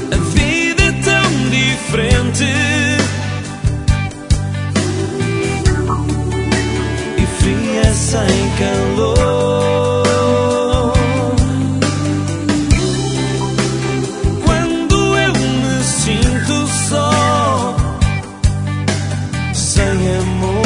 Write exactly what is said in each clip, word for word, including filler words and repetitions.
A vida é tão diferente e fria sem calor. Quando eu me sinto só, sem amor,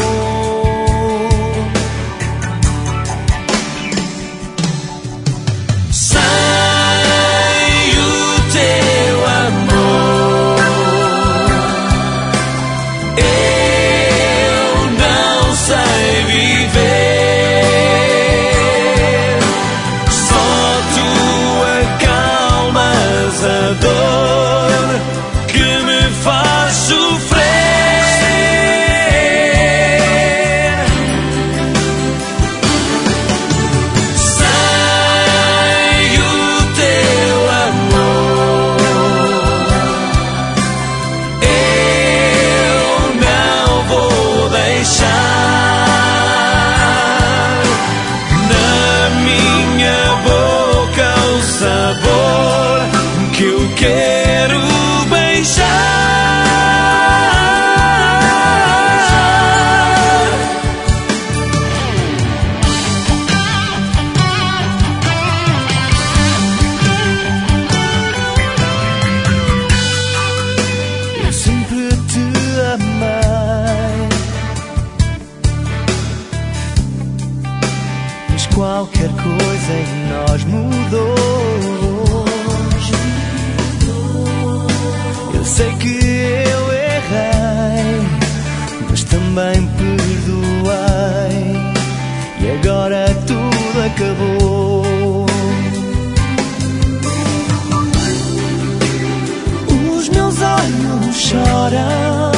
que eu quero beijar. Eu sempre te amei, mas qualquer coisa em nós mudou. Eu sei que eu errei, mas também perdoei, e agora tudo acabou. Os meus olhos choram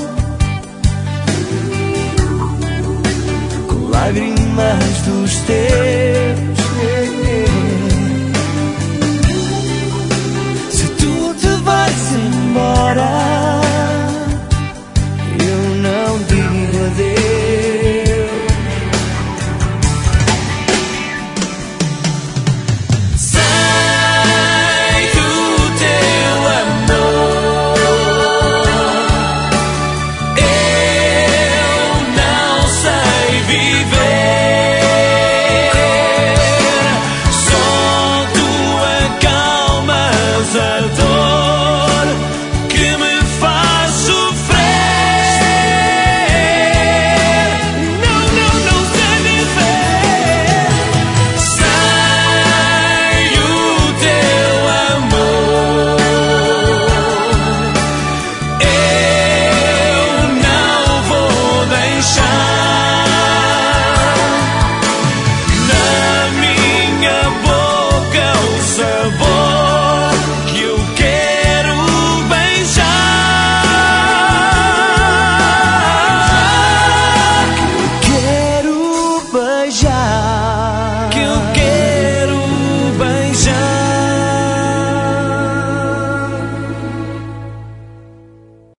com lágrimas dos teus. Se tu te vais embora,